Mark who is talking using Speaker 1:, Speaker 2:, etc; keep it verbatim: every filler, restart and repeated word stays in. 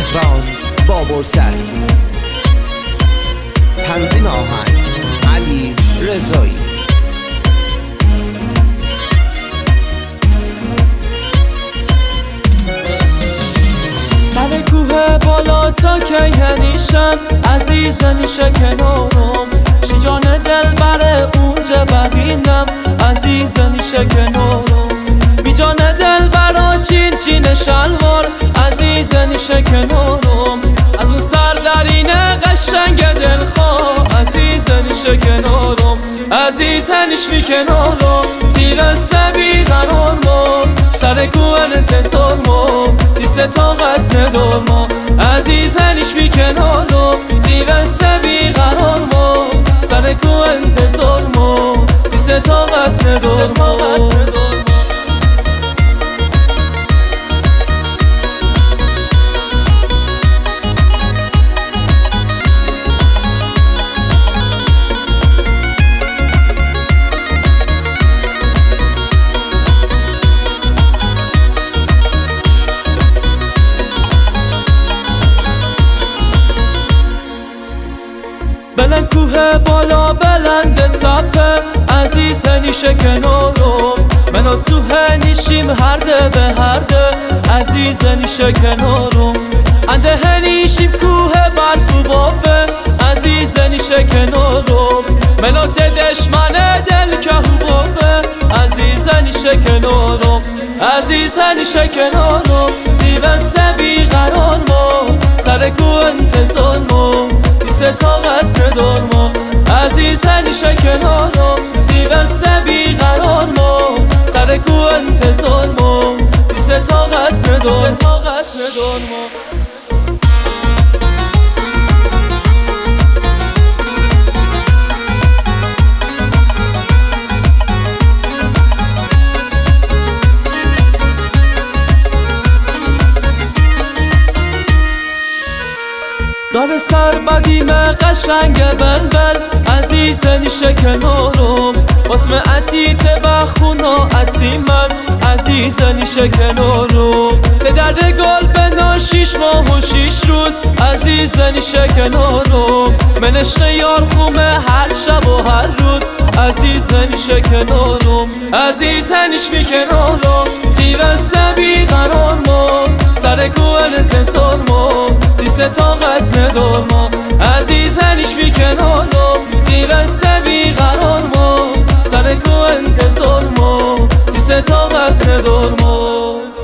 Speaker 1: تهران بابرسری. تنظیم آهنگ علی رضایی.
Speaker 2: سر کوه بالا تا کیهنیشم عزیزا نیشه کنارم، شیجان دل بره اونجا ببینم عزیزا نیشه کنارم، بیجان دل برا چین چین شلوار عزیزا نیشه کنارم، از اون سردرینه قشنگ دلخواه عزیزا نیشه کنارم، عزیزا نیش می کنارم تیر سبی قرار ما سر کوه انتظار ما دیسه طاقت ندار ما عزیزا نیش می کنارم تیر سبی قرار ما سر کوه انتظار ما دیسه طاقت ندار ما. بلند کوه بالا بلند تپه عزیز هنیشه کنارم، منو تو هنیشیم هرده به هرده عزیز هنیشه کنارم، انده هنیشیم کوه برف و بابه عزیز هنیشه کنارم، منو ته دشمن دل که هو بابه عزیز هنیشه کنارم، عزیز هنیشه کنارم دیون سبی قرار ما سر کوه انتظار ما دیسه طاقت ندار ما عزیز هنیشه کنارم دیون سبی قرار ما سر کوه انتظار ما دیسه طاقت ندار ما. دار سر بدیم قشنگ بلبل عزیز نیشه کنارم، بازم عتیت و خونا عتی من عزیز نیشه کنارم، به درد گل بنا شیش ماه و شیش روز عزیز نیشه کنارم، من عشق یار خومه هر شب و هر روز عزیز نیشه کنارم، عزیز نیش می کنارم تیو سبی قرار ما سر کوه انتظار ما دیسه طاقت ندار ما عزیز نیش می کنارم تیو سبی قرار ما سر کوه انتظار ما دیسه طاقت ندار ما.